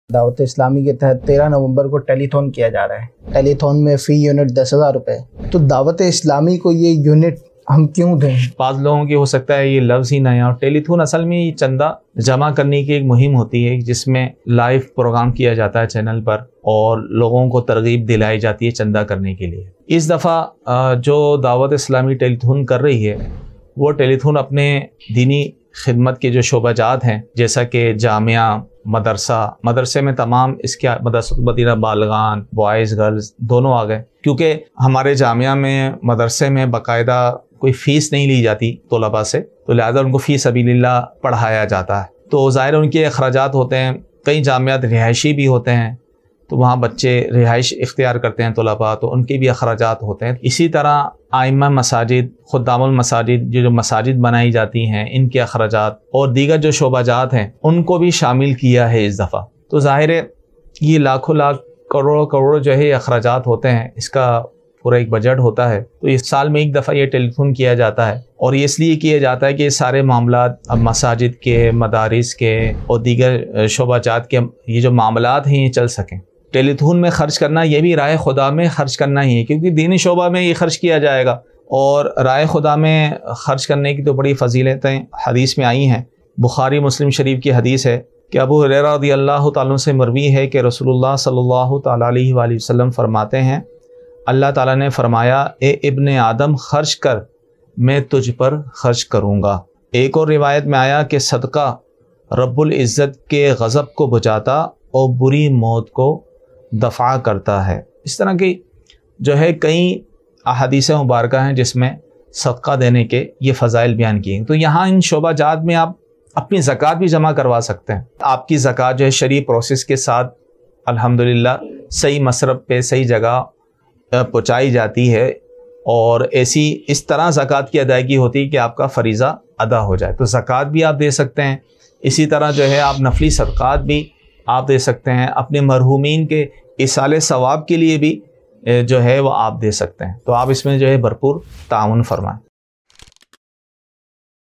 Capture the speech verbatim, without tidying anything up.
دعوت اسلامی کے تحت تیرہ نومبر کو ٹیلی تھون کیا جا رہا ہے۔ ٹیلی تھون میں فی یونٹ دس ہزار روپے، تو دعوت اسلامی کو یہ یونٹ ہم کیوں دیں؟ بعض لوگوں کی ہو سکتا ہے یہ لفظ ہی نیا، اور ٹیلی تھون اصل میں یہ چندہ جمع کرنے کی ایک مہم ہوتی ہے جس میں لائیو پروگرام کیا جاتا ہے چینل پر اور لوگوں کو ترغیب دلائی جاتی ہے چندہ کرنے کے لیے۔ اس دفعہ جو دعوت اسلامی ٹیلی تھون کر رہی ہے وہ ٹیلی تھون اپنے دینی خدمت کے جو شعبہ جات ہیں، جیسا کہ جامعہ، مدرسہ، مدرسے میں تمام اس کے مدرسۃ المدینہ بالغان، بوائز گرلز دونوں آ گئے، کیونکہ ہمارے جامعہ میں مدرسے میں باقاعدہ کوئی فیس نہیں لی جاتی طلباء سے، تو لہذا ان کو فی سبیل اللہ پڑھایا جاتا ہے، تو ظاہر ان کے اخراجات ہوتے ہیں۔ کئی جامعات رہائشی بھی ہوتے ہیں تو وہاں بچے رہائش اختیار کرتے ہیں طلباء، تو ان کے بھی اخراجات ہوتے ہیں۔ اسی طرح ائمہ مساجد، خدام المساجد، جو جو مساجد بنائی جاتی ہیں ان کے اخراجات اور دیگر جو شعبہ جات ہیں ان کو بھی شامل کیا ہے اس دفعہ۔ تو ظاہر ہے یہ لاکھوں لاکھ کروڑوں کروڑ جو ہے اخراجات ہوتے ہیں، اس کا پورا ایک بجٹ ہوتا ہے، تو اس سال میں ایک دفعہ یہ ٹیلی تھون کیا جاتا ہے، اور یہ اس لیے کیا جاتا ہے کہ یہ سارے معاملات اب مساجد کے، مدارس کے اور دیگر شعبہ جات کے یہ جو معاملات ہیں یہ چل سکیں۔ ٹیلی تھون میں خرچ کرنا یہ بھی رائے خدا میں خرچ کرنا ہی ہے، کیونکہ دینی شعبہ میں یہ خرچ کیا جائے گا، اور رائے خدا میں خرچ کرنے کی تو بڑی فضیلتیں حدیث میں آئی ہیں۔ بخاری مسلم شریف کی حدیث ہے کہ ابو ہریرہ رضی اللہ تعالیٰ سے مروی ہے کہ رسول اللہ صلی اللہ تعالیٰ علیہ وآلہ وسلم فرماتے ہیں، اللہ تعالیٰ نے فرمایا، اے ابن آدم خرچ کر، میں تجھ پر خرچ کروں گا۔ ایک اور روایت میں آیا کہ صدقہ رب العزت کے غضب کو بجھاتا اور بری موت کو دفع کرتا ہے۔ اس طرح کی جو ہے کئی احادیث مبارکہ ہیں جس میں صدقہ دینے کے یہ فضائل بیان کیے ہیں۔ تو یہاں ان شعبہ جات میں آپ اپنی زکوٰۃ بھی جمع کروا سکتے ہیں۔ آپ کی زکوٰۃ جو ہے شرعی پروسیس کے ساتھ الحمدللہ صحیح مصرف پہ صحیح جگہ پہنچائی جاتی ہے، اور ایسی اس طرح زکوٰۃ کی ادائیگی ہوتی ہے کہ آپ کا فریضہ ادا ہو جائے۔ تو زکوٰۃ بھی آپ دے سکتے ہیں، اسی طرح جو ہے آپ نفلی صدقات بھی آپ دے سکتے ہیں، اپنے مرحومین کے ایصال ثواب کے لیے بھی جو ہے وہ آپ دے سکتے ہیں۔ تو آپ اس میں جو ہے بھرپور تعاون فرمائیں۔